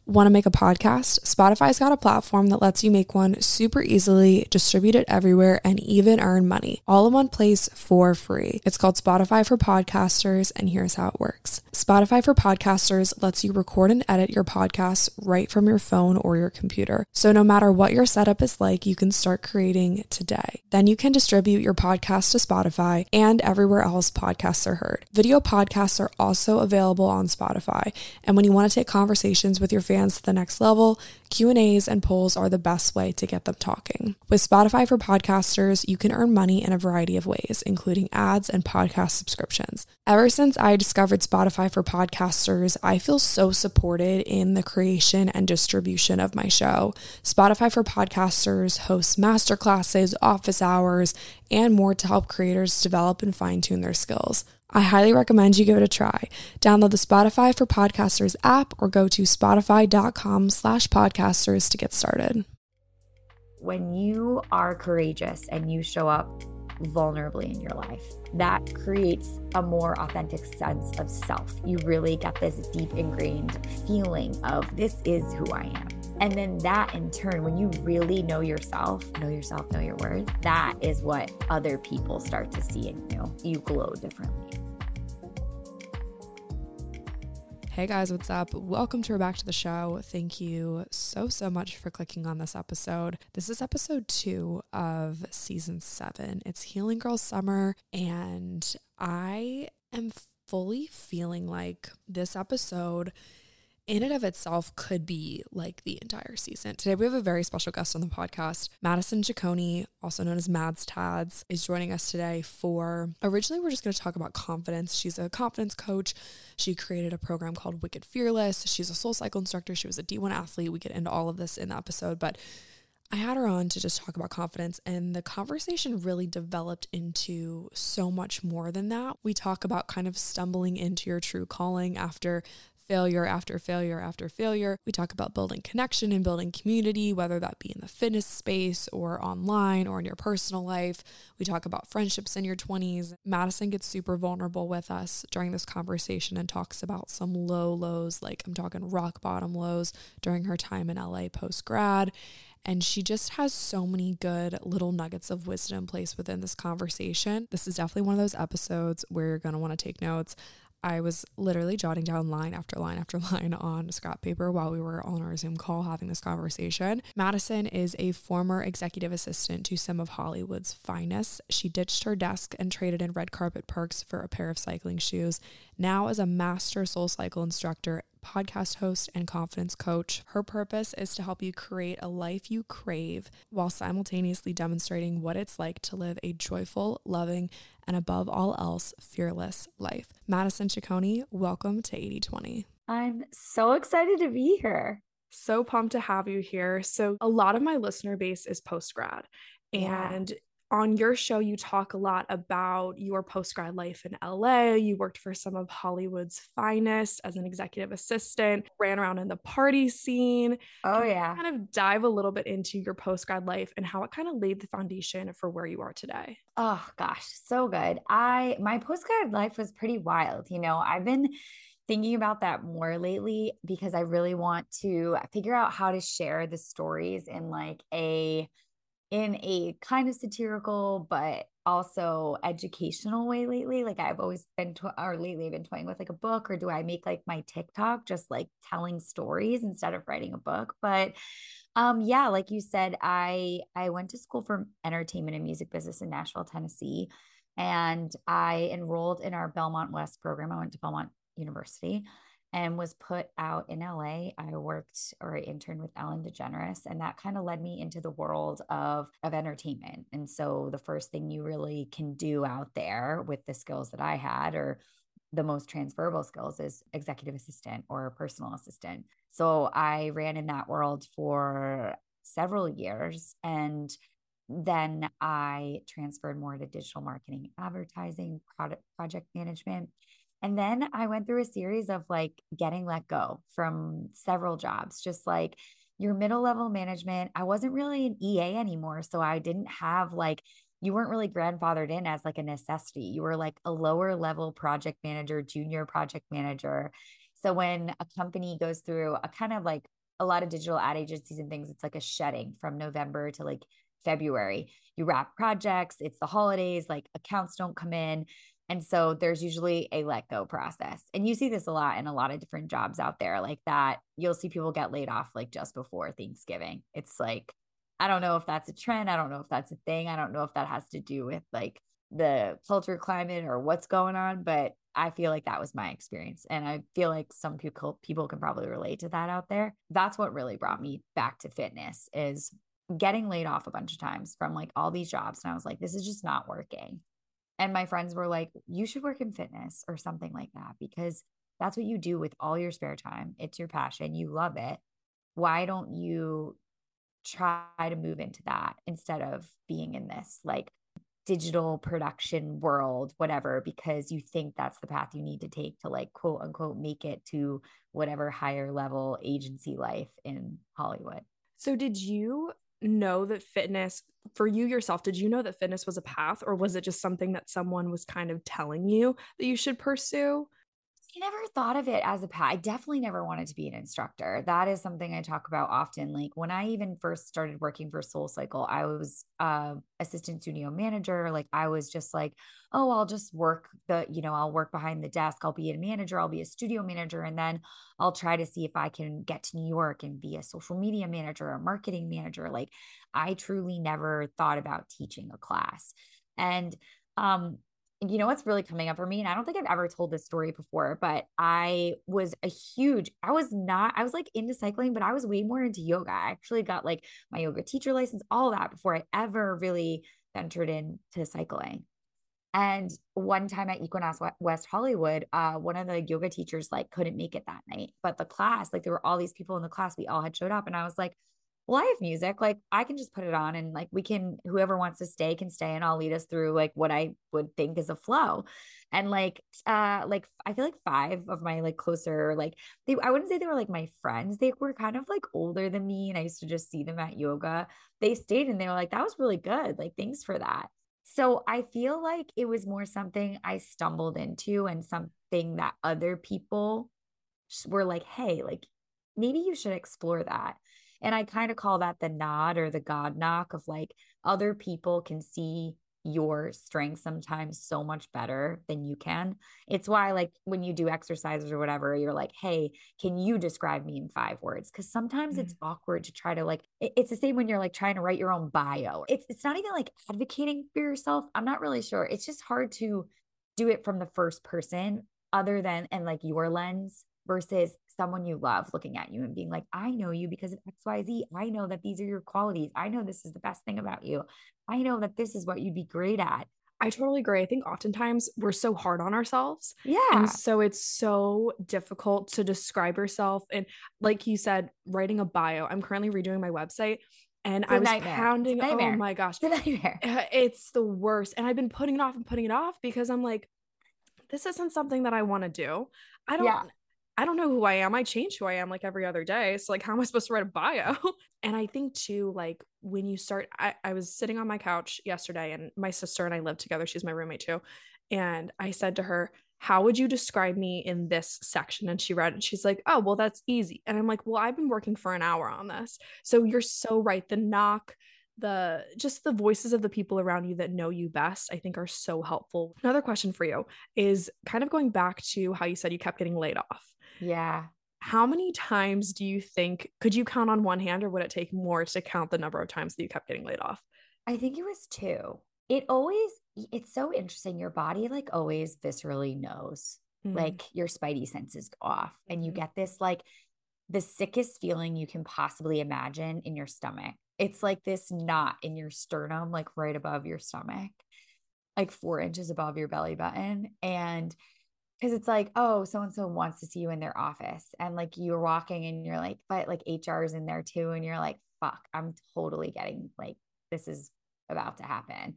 Want to make a podcast? Spotify's got a platform that lets you make one super easily, distribute it everywhere, and even earn money, all in one place for free. It's called Spotify for Podcasters, and here's how it works. Spotify for Podcasters lets you record and edit your podcasts right from your phone or your computer. So no matter what your setup is like, you can start creating today. Then you can distribute your podcast to Spotify and everywhere else podcasts are heard. Video podcasts are also available on Spotify, and when you want to take conversations with your fans to the next level, Q&As and polls are the best way to get them talking. With Spotify for Podcasters, you can earn money in a variety of ways, including ads and podcast subscriptions. Ever since I discovered Spotify for Podcasters, I feel so supported in the creation and distribution of my show. Spotify for Podcasters hosts masterclasses, office hours, and more to help creators develop and fine-tune their skills. I highly recommend you give it a try. Download the Spotify for Podcasters app or go to spotify.com/podcasters to get started. When you are courageous and you show up vulnerably in your life, that creates a more authentic sense of self. You really get this deep ingrained feeling of this is who I am. And then that in turn, when you really know yourself, know your worth, that is what other people start to see in you. You glow differently. Hey guys, what's up? Welcome to Back to the Show. Thank you so much for clicking on this episode. This is episode 2 of season 7. It's Healing Girl Summer, and I am fully feeling like this episode in and of itself could be like the entire season. Today we have a very special guest on the podcast. Madison Ciccone, also known as Mads Tads, is joining us today for, originally we're just going to talk about confidence. She's a confidence coach. She created a program called Wicked Fearless. She's a SoulCycle instructor. She was a D1 athlete. We get into all of this in the episode, but I had her on to just talk about confidence, and the conversation really developed into so much more than that. We talk about kind of stumbling into your true calling after failure after failure after failure. We talk about building connection and building community, whether that be in the fitness space or online or in your personal life. We talk about friendships in your 20s. Madison gets super vulnerable with us during this conversation and talks about some lows, like I'm talking rock bottom lows during her time in LA post-grad. And she just has so many good little nuggets of wisdom placed within this conversation. This is definitely one of those episodes where you're going to want to take notes. I was literally jotting down line after line after line on scrap paper while we were on our Zoom call having this conversation. Madison is a former executive assistant to some of Hollywood's finest. She ditched her desk and traded in red carpet perks for a pair of cycling shoes. Now as a master SoulCycle instructor, podcast host, and confidence coach, her purpose is to help you create a life you crave while simultaneously demonstrating what it's like to live a joyful, loving, and above all else, fearless life. Madison Ciccone, welcome to 80/20. I'm so excited to be here. So pumped to have you here. So a lot of my listener base is post-grad, and on your show, you talk a lot about your post-grad life in LA. You worked for some of Hollywood's finest as an executive assistant, ran around in the party scene. Oh, Can you yeah. kind of dive a little bit into your post-grad life and how it kind of laid the foundation for where you are today? Oh, gosh, so good. My postgrad life was pretty wild. I've been thinking about that more lately because I really want to figure out how to share the stories in a kind of satirical, but also educational way lately. Like I've always been, lately been toying with like a book, or do I make like my TikTok just like telling stories instead of writing a book? But like you said, I went to school for entertainment and music business in Nashville, Tennessee, and I enrolled in our Belmont West program. I went to Belmont University and was put out in LA. I interned with Ellen DeGeneres, and that kind of led me into the world of entertainment. And so the first thing you really can do out there with the skills that I had, or the most transferable skills, is executive assistant or personal assistant. So I ran in that world for several years, and then I transferred more to digital marketing, advertising, project management. And then I went through a series of like getting let go from several jobs, just like your middle level management. I wasn't really an EA anymore. So I didn't have you weren't really grandfathered in as like a necessity. You were like a lower level project manager, junior project manager. So when a company goes through a kind of like a lot of digital ad agencies and things, it's like a shedding from November to like February. You wrap projects, it's the holidays, like accounts don't come in. And so there's usually a let go process. And you see this a lot in a lot of different jobs out there like that. You'll see people get laid off like just before Thanksgiving. It's like, I don't know if that's a trend. I don't know if that's a thing. I don't know if that has to do with like the culture climate or what's going on, but I feel like that was my experience. And I feel like some people can probably relate to that out there. That's what really brought me back to fitness is getting laid off a bunch of times from like all these jobs. And I was like, this is just not working. And my friends were like, you should work in fitness or something like that because that's what you do with all your spare time. It's your passion. You love it. Why don't you try to move into that instead of being in this like digital production world, whatever, because you think that's the path you need to take to like quote unquote make it to whatever higher level agency life in Hollywood. So did you know that fitness for you yourself, did you know that fitness was a path, or was it just something that someone was kind of telling you that you should pursue? I never thought of it as a path. I definitely never wanted to be an instructor. That is something I talk about often. Like when I even first started working for Soul Cycle, I was assistant studio manager. Like I was just like, oh, I'll just work I'll work behind the desk. I'll be a manager. I'll be a studio manager. And then I'll try to see if I can get to New York and be a social media manager or marketing manager. Like I truly never thought about teaching a class. And you know what's really coming up for me? And I don't think I've ever told this story before, but I was like into cycling, but I was way more into yoga. I actually got like my yoga teacher license, all that before I ever really ventured into cycling. And one time at Equinox West Hollywood, one of the yoga teachers like couldn't make it that night, but the class, like there were all these people in the class, we all had showed up, and I was like, well, I have music. Like I can just put it on and like whoever wants to stay can stay and I'll lead us through like what I would think is a flow. And like I feel like five of my like closer, like I wouldn't say they were like my friends. They were kind of like older than me. And I used to just see them at yoga. They stayed and they were like, that was really good. Like, thanks for that. So I feel like it was more something I stumbled into and something that other people were like, hey, like maybe you should explore that. And I kind of call that the nod or the God knock of like other people can see your strength sometimes so much better than you can. It's why, like, when you do exercises or whatever, you're like, hey, can you describe me in 5 words? Because sometimes it's awkward to try to like, it's the same when you're like trying to write your own bio. It's not even like advocating for yourself. I'm not really sure. It's just hard to do it from the first person other than and like your lens versus someone you love looking at you and being like, I know you because of XYZ. I know that these are your qualities. I know this is the best thing about you. I know that this is what you'd be great at. I totally agree. I think oftentimes we're so hard on ourselves. And Yeah. so it's so difficult to describe yourself. And like you said, writing a bio. I'm currently redoing my website and It's I a was nightmare. It's a pounding. Oh nightmare. my gosh. It's a nightmare. It's the worst. And I've been putting it off and putting it off because I'm like, this isn't something that I want to do. I don't Yeah. I don't know who I am. I change who I am like every other day. So like how am I supposed to write a bio? And I think too, like when you start, I was sitting on my couch yesterday and my sister and I live together. She's my roommate too. And I said to her, how would you describe me in this section? And she read it and she's like, oh, well, that's easy. And I'm like, well, I've been working for an hour on this. So you're so right. The knock, the voices of the people around you that know you best, I think are so helpful. Another question for you is kind of going back to how you said you kept getting laid off. Yeah. How many times do you think could you count on one hand, or would it take more to count the number of times that you kept getting laid off? I think it was two. It's so interesting. Your body like always viscerally knows, Mm-hmm. like your spidey senses go off, and you Mm-hmm. get this like the sickest feeling you can possibly imagine in your stomach. It's like this knot in your sternum, like right above your stomach, like 4 inches above your belly button. And because it's like, oh, so and so wants to see you in their office. And like you're walking and you're like, but like HR is in there too. And you're like, fuck, I'm totally getting like, this is about to happen.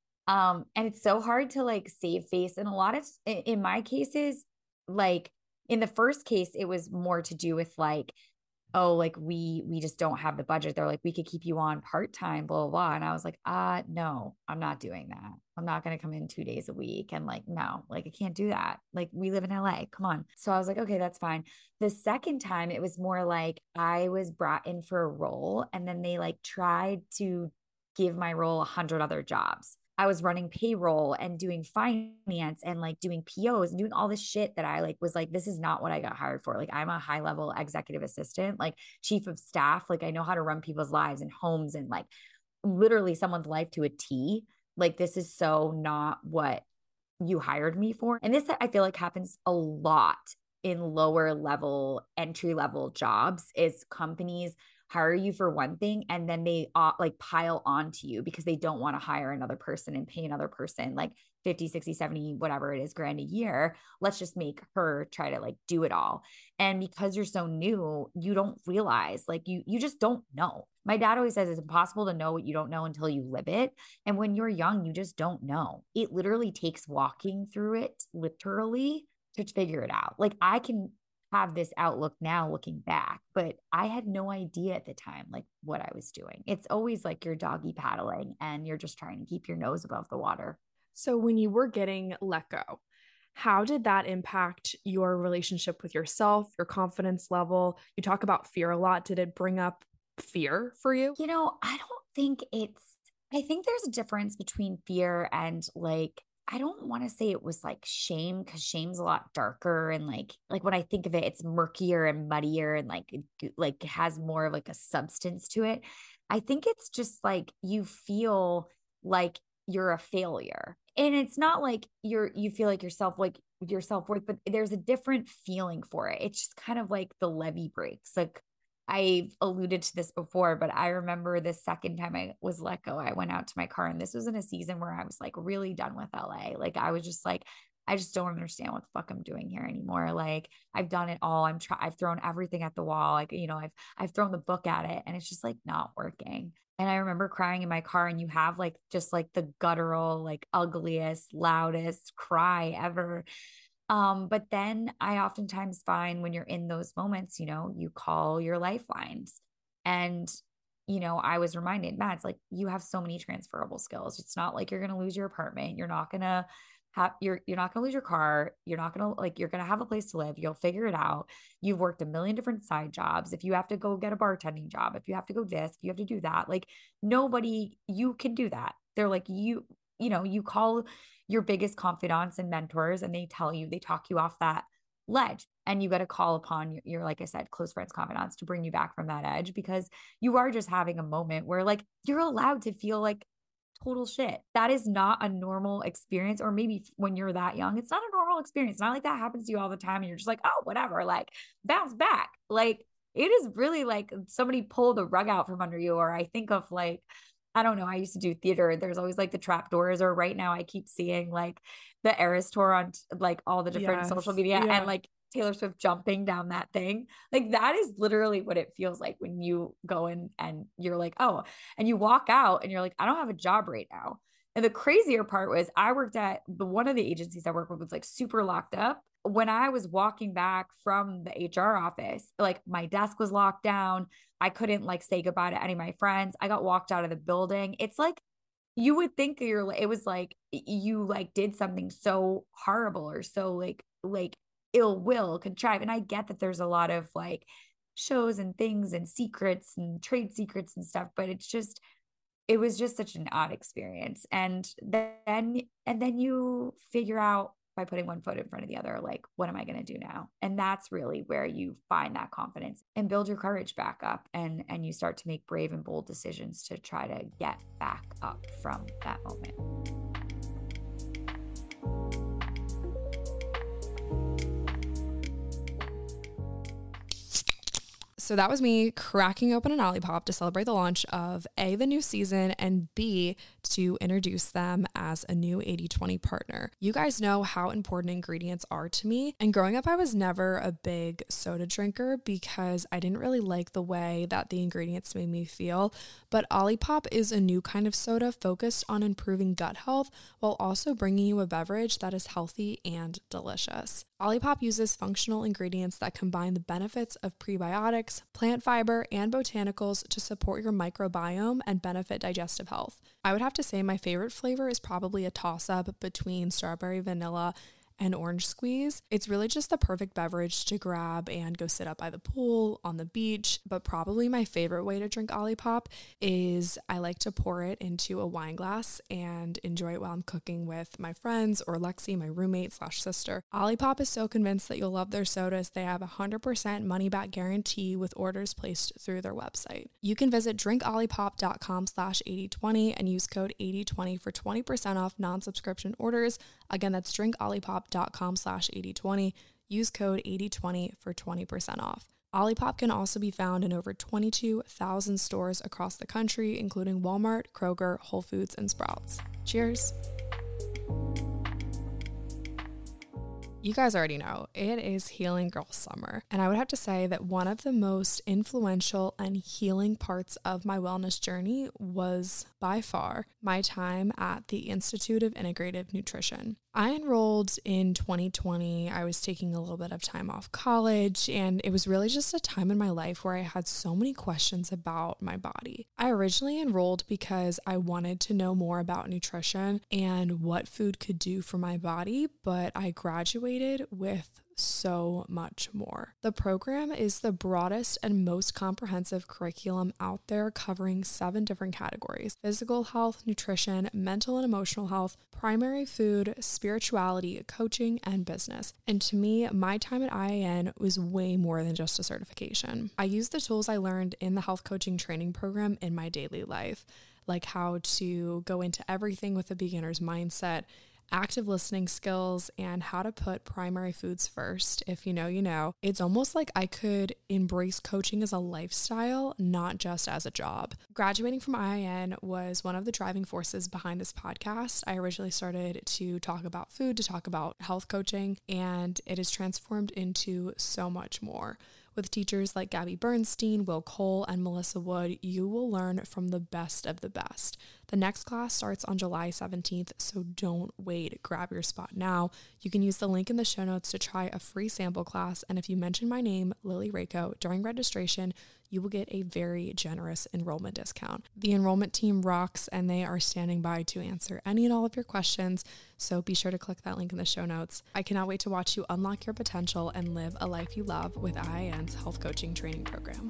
And it's so hard to like save face. And a lot of, in my cases, like in the first case, it was more to do with like oh, like we just don't have the budget. They're like, we could keep you on part-time, blah, blah, blah. And I was like, no, I'm not doing that. I'm not going to come in 2 days a week. And like, no, like I can't do that. Like we live in LA. Come on. So I was like, okay, that's fine. The second time it was more like I was brought in for a role and then they like tried to give my role 100 other jobs. I was running payroll and doing finance and like doing POs and doing all this shit that I like was like, this is not what I got hired for. Like, I'm a high level executive assistant, like chief of staff. Like, I know how to run people's lives and homes and like literally someone's life to a T. Like, this is so not what you hired me for. And this, I feel like, happens a lot in lower level, entry level jobs is companies hire you for one thing and then they like pile onto you because they don't want to hire another person and pay another person like 50, 60, 70, whatever it is, grand a year. Let's just make her try to like do it all. And because you're so new, you don't realize, like you just don't know. My dad always says it's impossible to know what you don't know until you live it. And when you're young, you just don't know. It literally takes walking through it, literally, to figure it out. Like I can have this outlook now looking back, but I had no idea at the time like what I was doing. It's always like you're doggy paddling and you're just trying to keep your nose above the water. So when you were getting let go, how did that impact your relationship with yourself, your confidence level? You talk about fear a lot. Did it bring up fear for you? You know, I think there's a difference between fear and like, I don't want to say it was like shame because shame's a lot darker and like when I think of it, it's murkier and muddier and like has more of like a substance to it. I think it's just like you feel like you're a failure. And it's not like you feel like yourself like your self-worth, but there's a different feeling for it. It's just kind of like the levee breaks. Like I've alluded to this before, but I remember the second time I was let go, I went out to my car and this was in a season where I was like really done with LA. Like I was just like, I just don't understand what the fuck I'm doing here anymore. Like I've done it all. I've thrown everything at the wall. Like, you know, I've thrown the book at it and it's just like not working. And I remember crying in my car and you have like just like the guttural, like ugliest, loudest cry ever. But then I oftentimes find when you're in those moments, you know, you call your lifelines. And, you know, I was reminded, Matt, it's like you have so many transferable skills. It's not like you're gonna lose your apartment. You're not gonna you're not gonna lose your car. You're not gonna like you're gonna have a place to live. You'll figure it out. You've worked a million different side jobs. If you have to go get a bartending job, if you have to go this, if you have to do that, like nobody, you can do that. They're like you know, you call your biggest confidants and mentors and they tell you, they talk you off that ledge. And you got to call upon your, like I said, close friends, confidants to bring you back from that edge because you are just having a moment where like you're allowed to feel like total shit. That is not a normal experience. Or maybe when you're that young, it's not a normal experience. It's not like that happens to you all the time. And you're just like, oh, whatever, like bounce back. Like it is really like somebody pulled the rug out from under you. Or I think of like, I don't know. I used to do theater. There's always like the trap doors, or right now I keep seeing like the Eras tour on like all the different social media and like Taylor Swift jumping down that thing. Like that is literally what it feels like when you go in and you're like, oh, and you walk out and you're like, I don't have a job right now. And the crazier part was I worked at one of the agencies I worked with was like super locked up. When I was walking back from the HR office, like my desk was locked down. I couldn't like say goodbye to any of my friends. I got walked out of the building. It's like you would think it was like you like did something so horrible or so like ill will contrive. And I get that there's a lot of like shows and things and secrets and trade secrets and stuff, but it was just such an odd experience. And then you figure out by putting one foot in front of the other, like, what am I going to do now? And that's really where you find that confidence and build your courage back up. And you start to make brave and bold decisions to try to get back up from that moment. So that was me cracking open an Olipop to celebrate the launch of A, the new season, and B, to introduce them as a new 80/20 partner. You guys know how important ingredients are to me. And growing up, I was never a big soda drinker because I didn't really like the way that the ingredients made me feel. But Olipop is a new kind of soda focused on improving gut health while also bringing you a beverage that is healthy and delicious. Olipop uses functional ingredients that combine the benefits of prebiotics, plant fiber, and botanicals to support your microbiome and benefit digestive health. I would have to say my favorite flavor is probably a toss-up between strawberry vanilla and orange squeeze. It's really just the perfect beverage to grab and go sit up by the pool, on the beach. But probably my favorite way to drink Olipop is I like to pour it into a wine glass and enjoy it while I'm cooking with my friends or Lexi, my roommate / sister. Olipop is so convinced that you'll love their sodas. They have a 100% money back guarantee with orders placed through their website. You can visit drinkolipop.com/8020 and use code 8020 for 20% off non-subscription orders. Again, that's drinkolipop.com/8020. Use code 8020 for 20% off. Olipop can also be found in over 22,000 stores across the country, including Walmart, Kroger, Whole Foods, and Sprouts. Cheers. You guys already know, it is Healing Girl Summer. And I would have to say that one of the most influential and healing parts of my wellness journey was by far my time at the Institute of Integrative Nutrition. I enrolled in 2020. I was taking a little bit of time off college, and it was really just a time in my life where I had so many questions about my body. I originally enrolled because I wanted to know more about nutrition and what food could do for my body, but I graduated with so much more. The program is the broadest and most comprehensive curriculum out there, covering 7 different categories: physical health, nutrition, mental and emotional health, primary food, spirituality, coaching, and business. And to me, my time at IIN was way more than just a certification. I used the tools I learned in the health coaching training program in my daily life, like how to go into everything with a beginner's mindset, active listening skills, and how to put primary foods first. If you know, you know. It's almost like I could embrace coaching as a lifestyle, not just as a job. Graduating from IIN was one of the driving forces behind this podcast. I originally started to talk about food, to talk about health coaching, and it has transformed into so much more. With teachers like Gabby Bernstein, Will Cole, and Melissa Wood, you will learn from the best of the best. The next class starts on July 17th, so don't wait. Grab your spot now. You can use the link in the show notes to try a free sample class, and if you mention my name, Lily Rako, during registration, you will get a very generous enrollment discount. The enrollment team rocks, and they are standing by to answer any and all of your questions, so be sure to click that link in the show notes. I cannot wait to watch you unlock your potential and live a life you love with IIN's health coaching training program.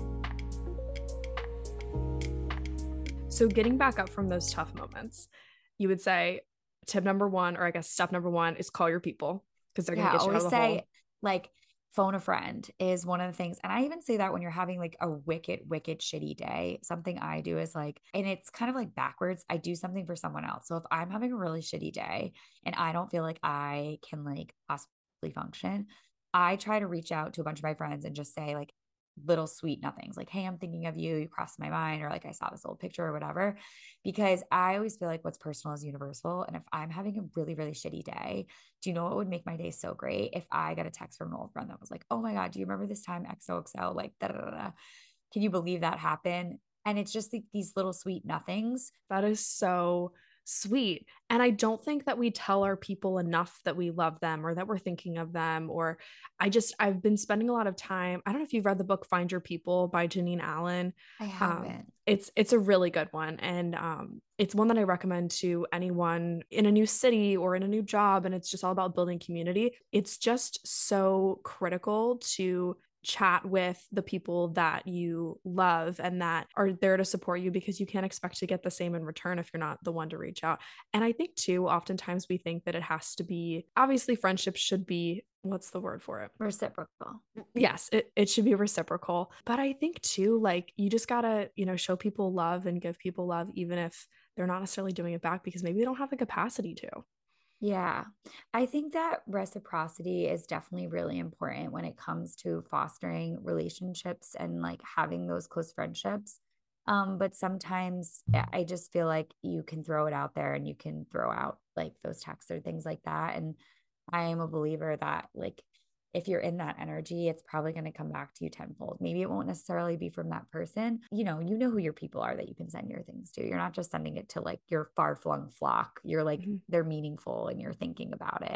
So getting back up from those tough moments, you would say tip number 1, or I guess step number 1, is call your people, because they're going to get you out of the hole. Like, phone a friend is one of the things. And I even say that when you're having like a wicked shitty day. Something I do is like, and it's kind of like backwards, I do something for someone else. So if I'm having a really shitty day and I don't feel like I can like possibly function, I try to reach out to a bunch of my friends and just say like little sweet nothings, like, hey, I'm thinking of you, you crossed my mind, or like I saw this old picture or whatever, because I always feel like what's personal is universal. And if I'm having a really shitty day, do you know what would make my day so great? If I got a text from an old friend that was like, oh my God, do you remember this time XOXO, like da da da da, can you believe that happened? And it's just these little sweet nothings. That is so sweet. And I don't think that we tell our people enough that we love them or that we're thinking of them. Or I've been spending a lot of time. I don't know if you've read the book Find Your People by Janine Allen. I haven't. It's a really good one. And it's one that I recommend to anyone in a new city or in a new job. And it's just all about building community. It's just so critical to chat with the people that you love and that are there to support you, because you can't expect to get the same in return if you're not the one to reach out. And I think too, oftentimes we think that it has to be, obviously friendships should be, what's the word for it? Reciprocal. Yes, it should be reciprocal. But I think too, like, you just gotta, show people love and give people love, even if they're not necessarily doing it back, because maybe they don't have the capacity to. Yeah, I think that reciprocity is definitely really important when it comes to fostering relationships and like having those close friendships. But sometimes I just feel like you can throw it out there and you can throw out like those texts or things like that. And I am a believer that like if you're in that energy, it's probably going to come back to you tenfold. Maybe it won't necessarily be from that person. You know who your people are that you can send your things to. You're not just sending it to like your far flung flock. You're like, they're meaningful and you're thinking about it.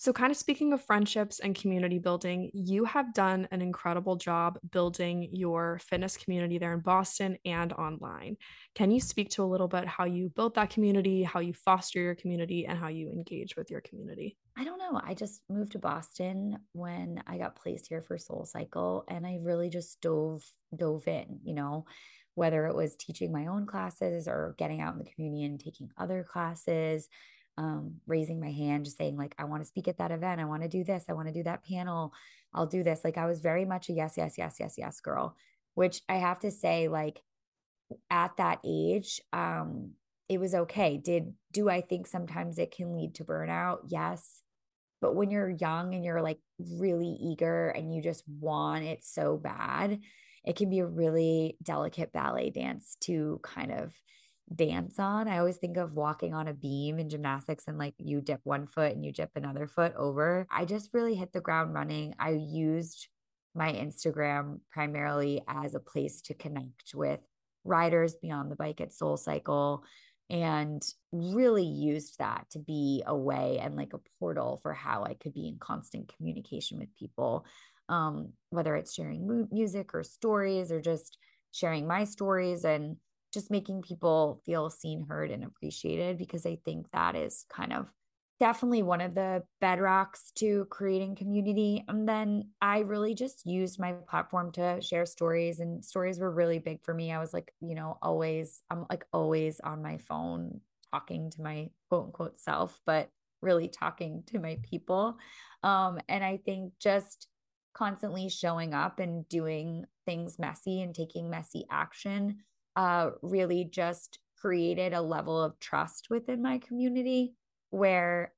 So, kind of speaking of friendships and community building, you have done an incredible job building your fitness community there in Boston and online. Can you speak to a little bit how you built that community, how you foster your community, and how you engage with your community? I don't know. I just moved to Boston when I got placed here for Soul Cycle, and I really just dove in, whether it was teaching my own classes or getting out in the community and taking other classes, raising my hand, just saying like, I want to speak at that event. I want to do this. I want to do that panel. I'll do this. Like I was very much a yes, yes, yes, yes, yes girl, which I have to say, like at that age, it was okay. Do I think sometimes it can lead to burnout? Yes. But when you're young and you're like really eager and you just want it so bad, it can be a really delicate ballet dance to kind of dance on. I always think of walking on a beam in gymnastics and like you dip one foot and you dip another foot over. I just really hit the ground running. I used my Instagram primarily as a place to connect with riders beyond the bike at Soul Cycle and really used that to be a way and like a portal for how I could be in constant communication with people, whether it's sharing music or stories or just sharing my stories and just making people feel seen, heard, and appreciated, because I think that is kind of definitely one of the bedrocks to creating community. And then I really just used my platform to share stories, and stories were really big for me. I was like, I'm like always on my phone talking to my quote unquote self, but really talking to my people. And I think just constantly showing up and doing things messy and taking messy action really just created a level of trust within my community where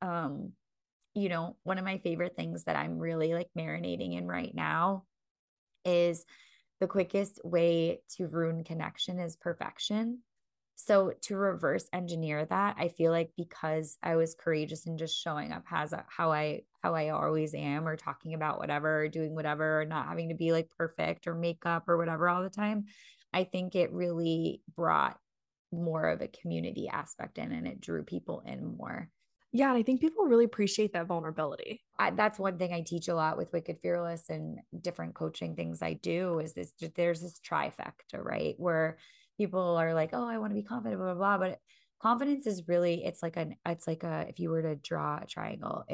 one of my favorite things that I'm really like marinating in right now is the quickest way to ruin connection is perfection. So to reverse engineer that, I feel like because I was courageous and just showing up as how I always am, or talking about whatever, or doing whatever, or not having to be like perfect or makeup or whatever all the time, I think it really brought more of a community aspect in, and it drew people in more. Yeah, and I think people really appreciate that vulnerability. That's one thing I teach a lot with Wicked Fearless and different coaching things I do is this, there's this trifecta, right? Where people are like, oh, I want to be confident, blah, blah, blah. But confidence is really, it's like if you were to draw a triangle,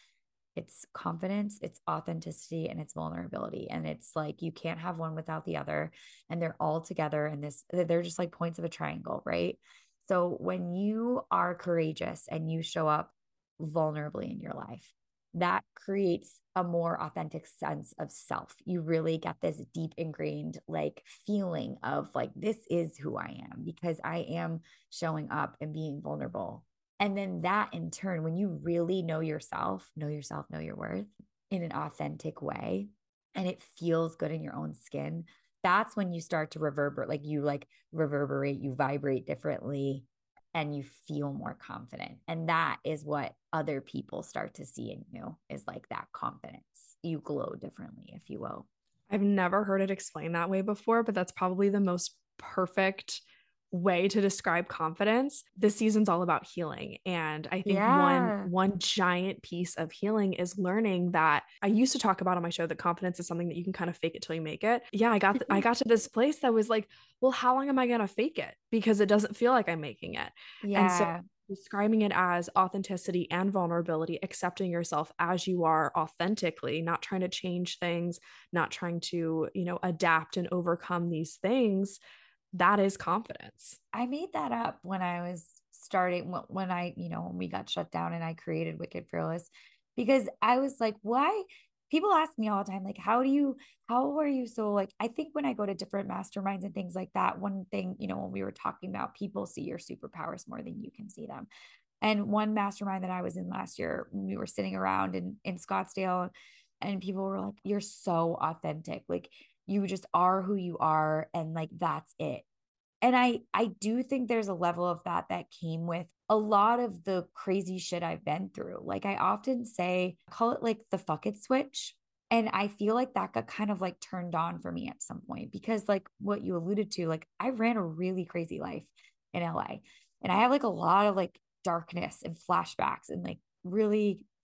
it's confidence, it's authenticity, and it's vulnerability. And it's like, you can't have one without the other. And they're all together in this, they're just like points of a triangle, right? So when you are courageous and you show up vulnerably in your life, that creates a more authentic sense of self. You really get this deep ingrained like feeling of like, this is who I am because I am showing up and being vulnerable. And then that in turn, when you really know yourself, know your worth in an authentic way, and it feels good in your own skin, that's when you start to reverberate, you vibrate differently, and you feel more confident. And that is what other people start to see in you, is like that confidence. You glow differently, if you will. I've never heard it explained that way before, but that's probably the most perfect way to describe confidence. This season's all about healing, and I think Yeah. one giant piece of healing is learning that I used to talk about on my show that confidence is something that you can kind of fake it till you make it. Yeah, I got to this place that was like, well, how long am I going to fake it, because it doesn't feel like I'm making it. And so Yeah. describing it as authenticity and vulnerability, accepting yourself as you are authentically, not trying to change things, not trying to, adapt and overcome these things, that is confidence. I made that up when I was starting, when we got shut down and I created Wicked Fearless, because I was like, why? People ask me all the time, like, how are you so like, I think when I go to different masterminds and things like that, one thing, when we were talking about, people see your superpowers more than you can see them. And one mastermind that I was in last year, we were sitting around in Scottsdale, and people were like, you're so authentic. Like, you just are who you are. And like, that's it. And I do think there's a level of that came with a lot of the crazy shit I've been through. Like I often say, call it like the fuck it switch. And I feel like that got kind of like turned on for me at some point, because like what you alluded to, like I ran a really crazy life in LA, and I have like a lot of like darkness and flashbacks and like really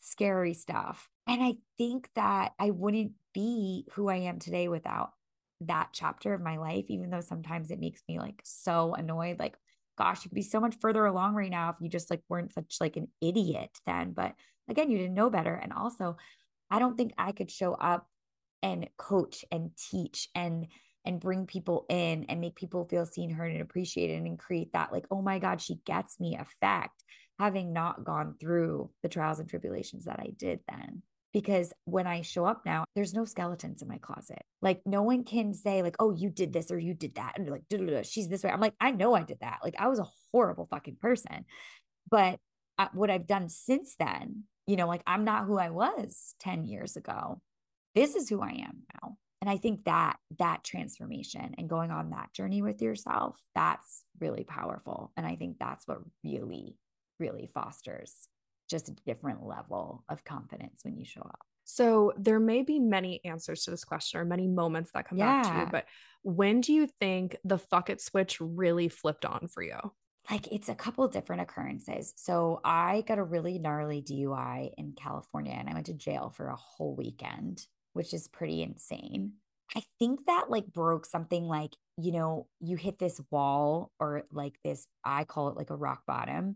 scary stuff. And I think that I wouldn't be who I am today without that chapter of my life, even though sometimes it makes me like so annoyed. Like, gosh, you could be so much further along right now if you just like weren't such like an idiot then. But again, you didn't know better. And also, I don't think I could show up and coach and teach and bring people in and make people feel seen, heard, and appreciated and create that like, oh my God, she gets me effect, having not gone through the trials and tribulations that I did then. Because when I show up now, there's no skeletons in my closet. Like no one can say like, oh, you did this or you did that. And like, she's this way. I'm like, I know I did that. Like I was a horrible fucking person. But what I've done since then, like I'm not who I was 10 years ago. This is who I am now. And I think that transformation and going on that journey with yourself, that's really powerful. And I think that's what really, really fosters just a different level of confidence when you show up. So there may be many answers to this question or many moments that come back to you, but when do you think the fuck it switch really flipped on for you? Like it's a couple different occurrences. So I got a really gnarly DUI in California and I went to jail for a whole weekend, which is pretty insane. I think that like broke something like, you hit this wall or like this, I call it like a rock bottom.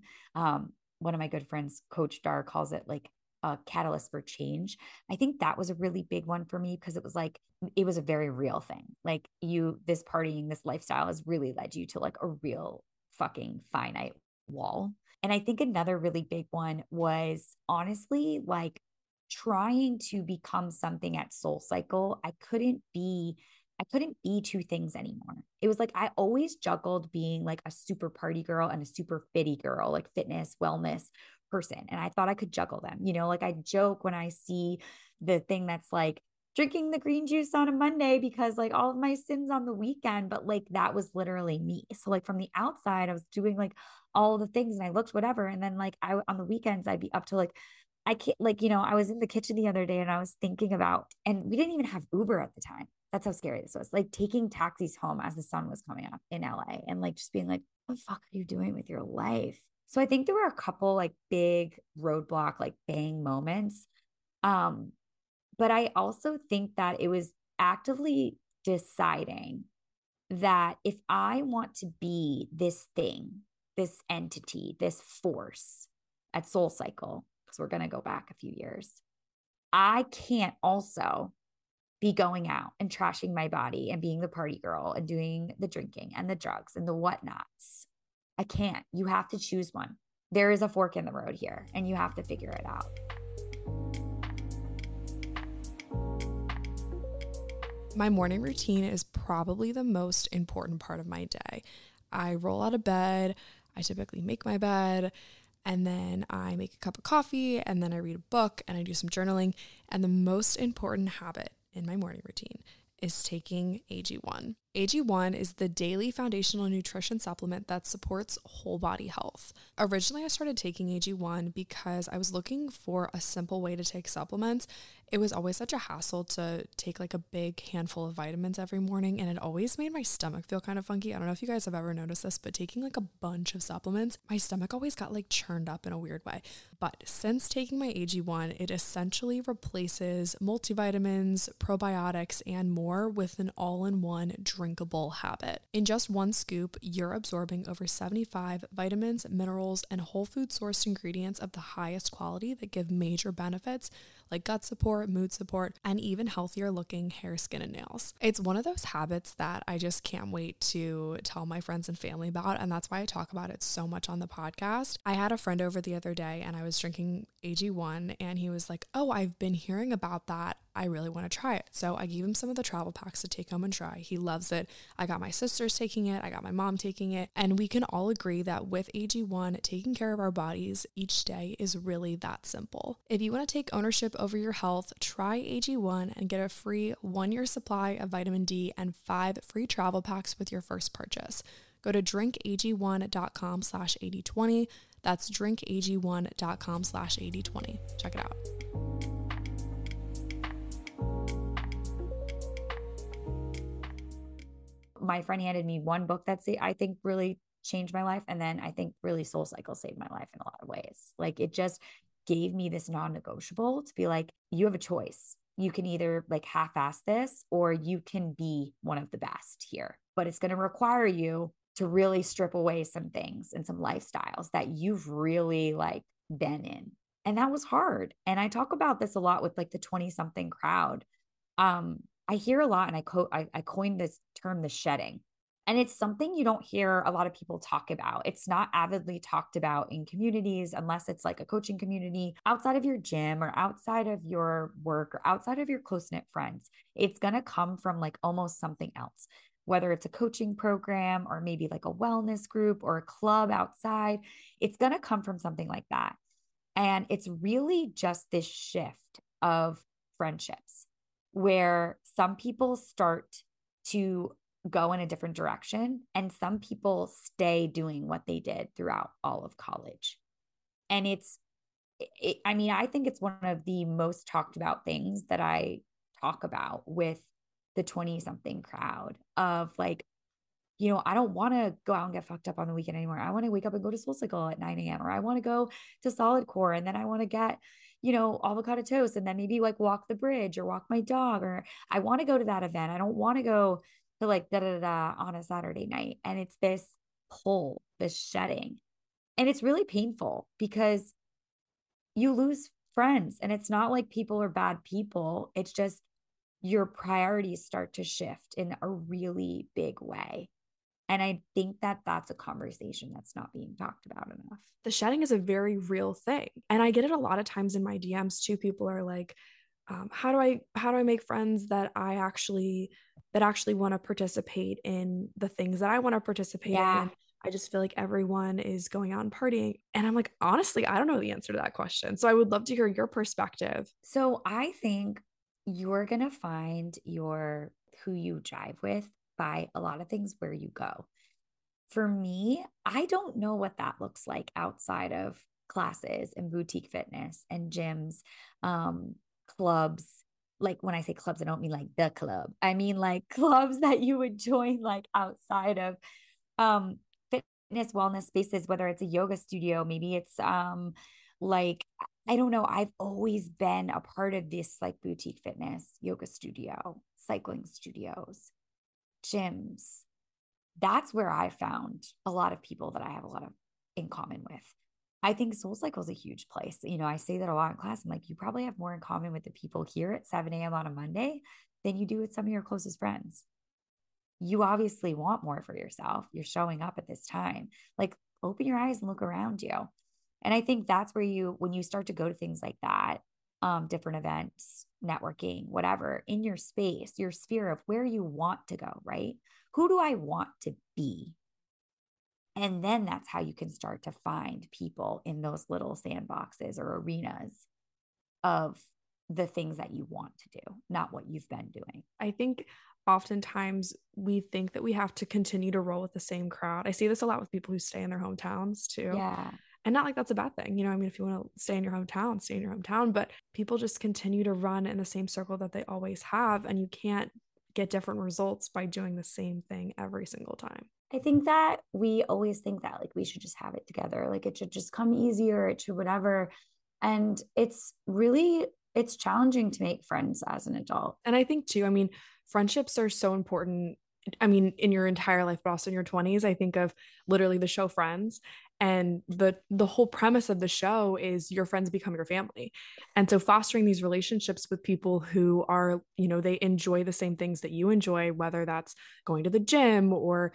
One of my good friends, Coach Dar, calls it like a catalyst for change. I think that was a really big one for me because it was a very real thing. Like this partying, this lifestyle has really led you to like a real fucking finite wall. And I think another really big one was honestly like trying to become something at Soul Cycle. I couldn't be two things anymore. It was like I always juggled being like a super party girl and a super fitty girl, like fitness, wellness person. And I thought I could juggle them. Like I joke when I see the thing that's like drinking the green juice on a Monday because like all of my sins on the weekend, but like that was literally me. So like from the outside, I was doing like all the things and I looked whatever. And then like on the weekends, I'd be up to like, I can't like, I was in the kitchen the other day and I was thinking about, and we didn't even have Uber at the time. That's how scary this was. Like taking taxis home as the sun was coming up in LA and like just being like, what the fuck are you doing with your life? So I think there were a couple like big roadblock, like bang moments. But I also think that it was actively deciding that if I want to be this thing, this entity, this force at Soul Cycle, because we're going to go back a few years, I can't also be going out and trashing my body and being the party girl and doing the drinking and the drugs and the whatnots. I can't. You have to choose one. There is a fork in the road here and you have to figure it out. My morning routine is probably the most important part of my day. I roll out of bed, I typically make my bed, and then I make a cup of coffee, and then I read a book, and I do some journaling. And the most important habit in my morning routine is taking AG1. AG1 is the daily foundational nutrition supplement that supports whole body health. Originally, I started taking AG1 because I was looking for a simple way to take supplements. It was always such a hassle to take like a big handful of vitamins every morning, and it always made my stomach feel kind of funky. I don't know if you guys have ever noticed this, but taking like a bunch of supplements, my stomach always got like churned up in a weird way. But since taking my AG1, it essentially replaces multivitamins, probiotics, and more with an all-in-one drinkable habit. In just one scoop, you're absorbing over 75 vitamins, minerals, and whole food sourced ingredients of the highest quality that give major benefits like gut support, mood support, and even healthier looking hair, skin, and nails. It's one of those habits that I just can't wait to tell my friends and family about, and that's why I talk about it so much on the podcast. I had a friend over the other day and I was drinking AG1 and he was like, oh, I've been hearing about that. I really want to try it. So I gave him some of the travel packs to take home and try. He loves it. I got my sisters taking it. I got my mom taking it. And we can all agree that with AG1, taking care of our bodies each day is really that simple. If you want to take ownership over your health, try AG1 and get a free 1-year supply of vitamin D and 5 free travel packs with your first purchase. Go to drinkag1.com/8020. That's drinkag1.com/8020. Check it out. My friend handed me one book that's I think really changed my life. And then I think really Soul Cycle saved my life in a lot of ways. Like it just, gave me this non-negotiable to be like, you have a choice. You can either like half-ass this or you can be one of the best here, but it's going to require you to really strip away some things and some lifestyles that you've really like been in. And that was hard. And I talk about this a lot with like the 20 something crowd. I hear a lot, and I coined this term, the shedding. And it's something you don't hear a lot of people talk about. It's not avidly talked about in communities unless it's like a coaching community outside of your gym or outside of your work or outside of your close-knit friends. It's going to come from like almost something else, whether it's a coaching program or maybe like a wellness group or a club outside. It's going to come from something like that. And it's really just this shift of friendships where some people start to go in a different direction and some people stay doing what they did throughout all of college. And I think it's one of the most talked about things that I talk about with the 20 something crowd of like, I don't want to go out and get fucked up on the weekend anymore. I want to wake up and go to SoulCycle at 9 a.m. or I want to go to Solid Core and then I want to get, avocado toast and then maybe like walk the bridge or walk my dog, or I want to go to that event. I don't want to go to like da da da on a Saturday night. And it's this pull, this shedding. And it's really painful because you lose friends, and it's not like people are bad people. It's just your priorities start to shift in a really big way. And I think that that's a conversation that's not being talked about enough. The shedding is a very real thing. And I get it a lot of times in my DMs too. People are like, how do I make friends that actually want to participate in the things that I want to participate in? I just feel like everyone is going out and partying. And I'm like, honestly, I don't know the answer to that question. So I would love to hear your perspective. So I think you're going to find who you jive with by a lot of things where you go. For me, I don't know what that looks like outside of classes and boutique fitness and gyms, clubs. Like when I say clubs, I don't mean like the club. I mean like clubs that you would join like outside of fitness wellness spaces, whether it's a yoga studio, maybe it's like I don't know. I've always been a part of this like boutique fitness, yoga studio, cycling studios, gyms. That's where I found a lot of people that I have a lot of in common with. I think SoulCycle is a huge place. I say that a lot in class. I'm like, you probably have more in common with the people here at 7 a.m. on a Monday than you do with some of your closest friends. You obviously want more for yourself. You're showing up at this time. Like, open your eyes and look around you. And I think that's where when you start to go to things like that, different events, networking, whatever, in your space, your sphere of where you want to go, right? Who do I want to be? And then that's how you can start to find people in those little sandboxes or arenas of the things that you want to do, not what you've been doing. I think oftentimes we think that we have to continue to roll with the same crowd. I see this a lot with people who stay in their hometowns too. Yeah. And not like that's a bad thing. If you want to stay in your hometown, stay in your hometown, but people just continue to run in the same circle that they always have. And you can't get different results by doing the same thing every single time. I think that we always think that like we should just have it together. Like it should just come easier. It should whatever. And it's challenging to make friends as an adult. And I think too, friendships are so important. In your entire life, but also in your 20s. I think of literally the show Friends, and the whole premise of the show is your friends become your family. And so fostering these relationships with people who are, they enjoy the same things that you enjoy, whether that's going to the gym or,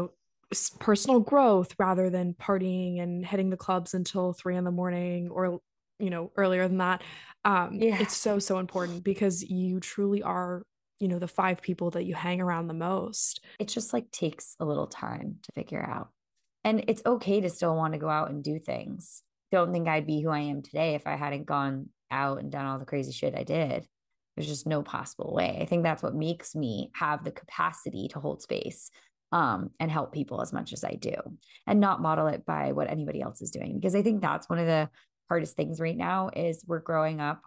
personal growth rather than partying and hitting the clubs until 3 a.m. or, earlier than that. It's so important because you truly are the 5 people that you hang around the most. It just like takes a little time to figure out. And it's okay to still want to go out and do things. Don't think I'd be who I am today if I hadn't gone out and done all the crazy shit I did. There's just no possible way. I think that's what makes me have the capacity to hold space and help people as much as I do, and not model it by what anybody else is doing. Because I think that's one of the hardest things right now is we're growing up.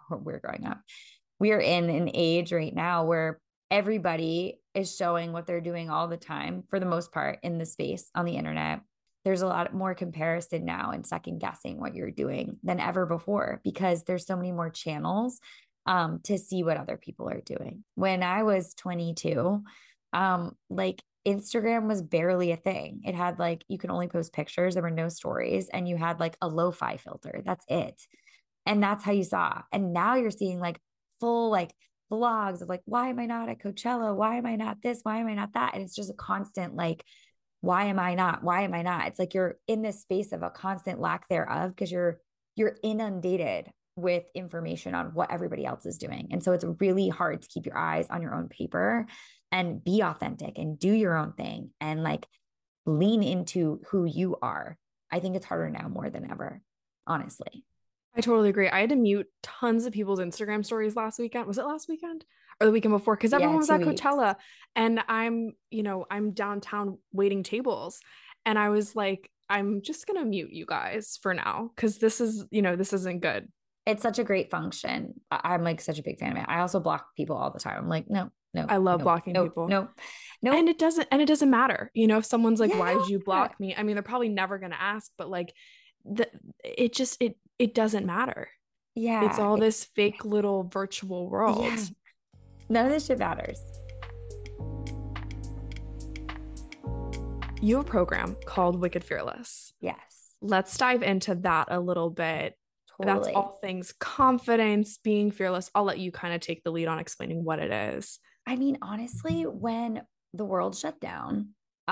We are in an age right now where everybody is showing what they're doing all the time, for the most part, in the space on the internet, there's a lot more comparison now and second guessing what you're doing than ever before because there's so many more channels to see what other people are doing. When I was 22, like Instagram was barely a thing. It had like, you can only post pictures, there were no stories, and you had like a lo-fi filter. That's it. And that's how you saw. And now you're seeing like full like vlogs of like, why am I not at Coachella? Why am I not this? Why am I not that? And it's just a constant like, why am I not? Why am I not? It's like you're in this space of a constant lack thereof because you're inundated with information on what everybody else is doing. And so it's really hard to keep your eyes on your own paper and be authentic and do your own thing and like lean into who you are. I think it's harder now more than ever, honestly. I totally agree. I had to mute tons of people's Instagram stories last weekend. Was it last weekend or the weekend before? Because Yeah, everyone was at 2 weeks. Coachella and I'm downtown waiting tables. And I was like, I'm just gonna mute you guys for now because this isn't good. It's such a great function. I'm like such a big fan of it. I also block people all the time. I'm like, no, no, I love no, blocking no, people. no, no. And it doesn't matter. If someone's like, why did you Yeah. block me? I mean, they're probably never gonna ask, but like it doesn't matter. It's Yeah. all this fake little virtual world. Yeah. None of this shit matters. You have a program called Wicked Fearless. Yes. Let's dive into that a little bit. That's Totally. all things confidence, being fearless. I'll let you kind of take the lead on explaining what it is. I mean, honestly, when the world shut down,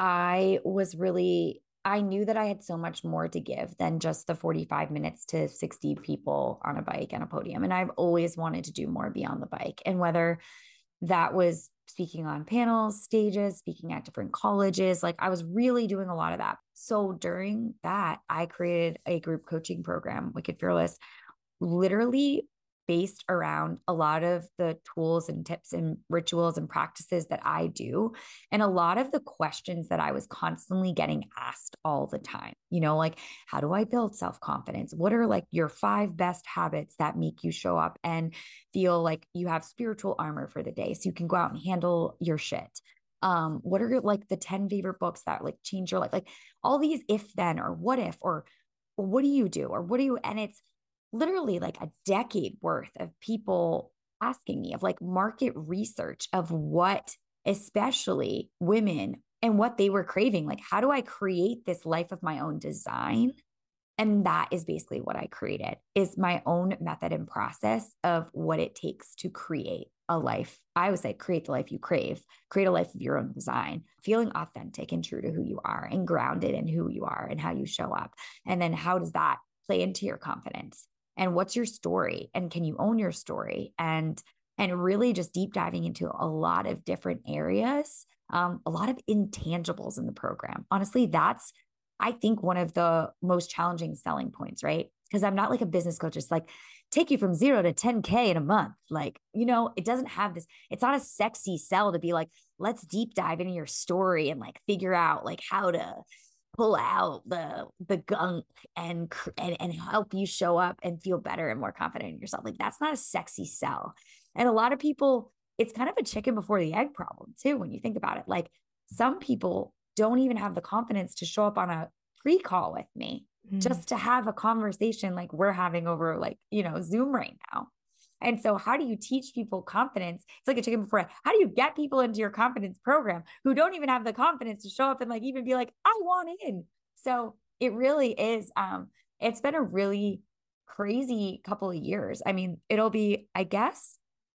I knew that I had so much more to give than just the 45 minutes to 60 people on a bike and a podium. And I've always wanted to do more beyond the bike. And whether that was speaking on panels, stages, speaking at different colleges, like I was really doing a lot of that. So during that, I created a group coaching program, Wicked Fearless, literally based around a lot of the tools and tips and rituals and practices that I do. And a lot of the questions that I was constantly getting asked all the time, like, how do I build self confidence? What are like your 5 best habits that make you show up and feel like you have spiritual armor for the day so you can go out and handle your shit? What are like the 10 favorite books that like change your life? Like all these if then or what if, or what do you do? Or what do you, and it's literally like a decade worth of people asking me of like market research of what especially women and what they were craving. Like, how do I create this life of my own design? And that is basically what I created is my own method and process of what it takes to create a life. I would say create the life you crave, create a life of your own design, feeling authentic and true to who you are and grounded in who you are and how you show up. And then how does that play into your confidence? And what's your story? And can you own your story? And really just deep diving into a lot of different areas, a lot of intangibles in the program. Honestly, that's I think one of the most challenging selling points, right? Because I'm not like a business coach, it's like take you from 0 to 10K in a month. Like, it doesn't have this, it's not a sexy sell to be like, let's deep dive into your story and like figure out like how to pull out the gunk and help you show up and feel better and more confident in yourself. Like that's not a sexy sell. And a lot of people, it's kind of a chicken before the egg problem too, when you think about it. Like some people don't even have the confidence to show up on a pre-call with me just to have a conversation like we're having over like, Zoom right now. And so how do you teach people confidence? It's like a chicken before. How do you get people into your confidence program who don't even have the confidence to show up and like even be like, I want in? So it really is, it's been a really crazy couple of years. I mean, it'll be, I guess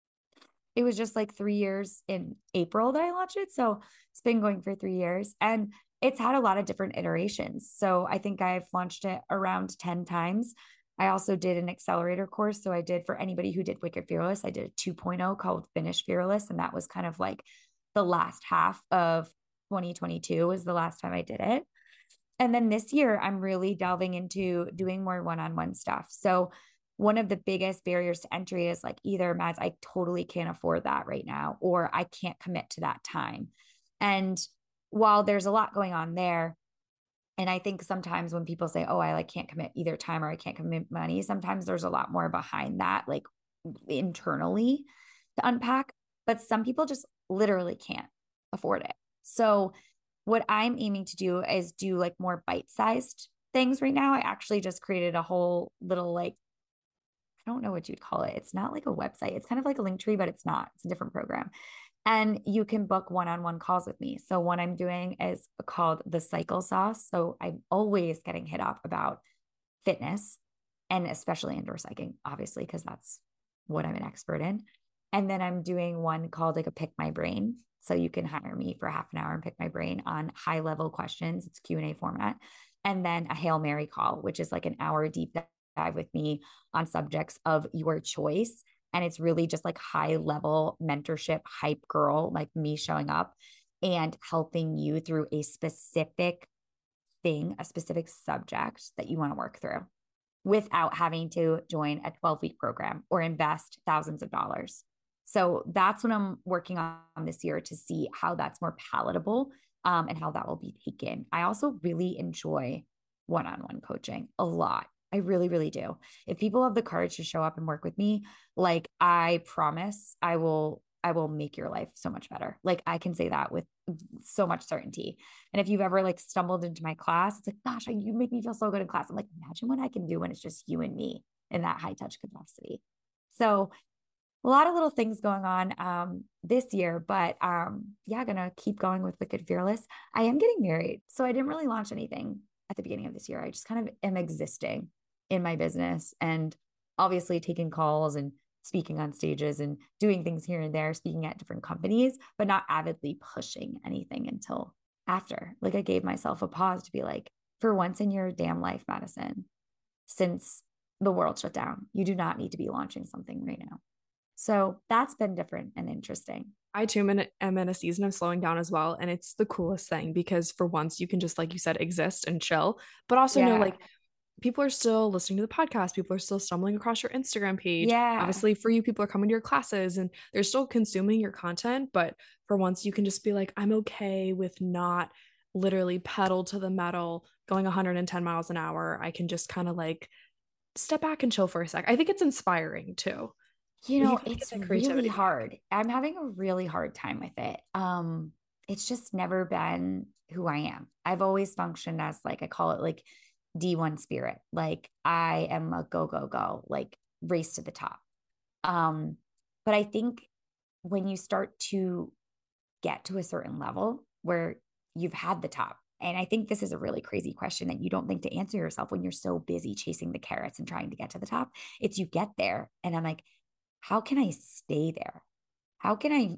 it was just like 3 years in April that I launched it. So it's been going for 3 years and it's had a lot of different iterations. So I think I've launched it around 10 times. I also did an accelerator course. So I did for anybody who did Wicked Fearless, I did a 2.0 called Finish Fearless. And that was kind of like the last half of 2022 was the last time I did it. And then this year, I'm really delving into doing more one-on-one stuff. So one of the biggest barriers to entry is like either, Mads, I totally can't afford that right now, or I can't commit to that time. And while there's a lot going on there, and I think sometimes when people say, oh, I like can't commit either time or I can't commit money, sometimes there's a lot more behind that, like internally to unpack. But some people just literally can't afford it. So what I'm aiming to do is do like more bite-sized things right now. I actually just created a whole little like, I don't know what you'd call it. It's not like a website. It's kind of like a link tree, but it's not. It's a different program. And you can book one-on-one calls with me. So what I'm doing is called the cycle sauce. So I'm always getting hit up about fitness and especially indoor cycling, obviously, because that's what I'm an expert in. And then I'm doing one called like a pick my brain. So you can hire me for half an hour and pick my brain on high level questions. It's Q&A format. And then a Hail Mary call, which is like an hour deep dive with me on subjects of your choice. And it's really just like high level mentorship hype girl, like me showing up and helping you through a specific thing, a specific subject that you want to work through without having to join a 12-week program or invest thousands of dollars. So that's what I'm working on this year to see how that's more palatable and how that will be taken. I also really enjoy one-on-one coaching a lot. I really, really do. If people have the courage to show up and work with me, like I promise I will make your life so much better. Like I can say that with so much certainty. And if you've ever like stumbled into my class, it's like, gosh, you make me feel so good in class. I'm like, imagine what I can do when it's just you and me in that high touch capacity. So a lot of little things going on this year, but yeah, gonna keep going with Wicked Fearless. I am getting married. So I didn't really launch anything at the beginning of this year. I just kind of am existing in my business and obviously taking calls and speaking on stages and doing things here and there, speaking at different companies, but not avidly pushing anything until after. Like I gave myself a pause to be like, for once in your damn life, Madison, since the world shut down, you do not need to be launching something right now. So that's been different and interesting. I too am in a season of slowing down as well. And it's the coolest thing because for once you can just, like you said, exist and chill, but also know Yeah. like people are still listening to the podcast. People are still stumbling across your Instagram page. Yeah. Obviously, for you, people are coming to your classes and they're still consuming your content. But for once, you can just be like, I'm okay with not literally pedal to the metal, going 110 miles an hour. I can just kind of like step back and chill for a sec. I think it's inspiring too. You If you know, kind of get it's that really creativity back. hard. I'm having a really hard time with it. It's just never been who I am. I've always functioned as like I call it like D1 spirit. Like I am a go, go, go, like race to the top. Um, but I think when you start to get to a certain level where you've had the top, and I think this is a really crazy question that you don't think to answer yourself when you're so busy chasing the carrots and trying to get to the top. It's you get there, and I'm like, how can I stay there? How can I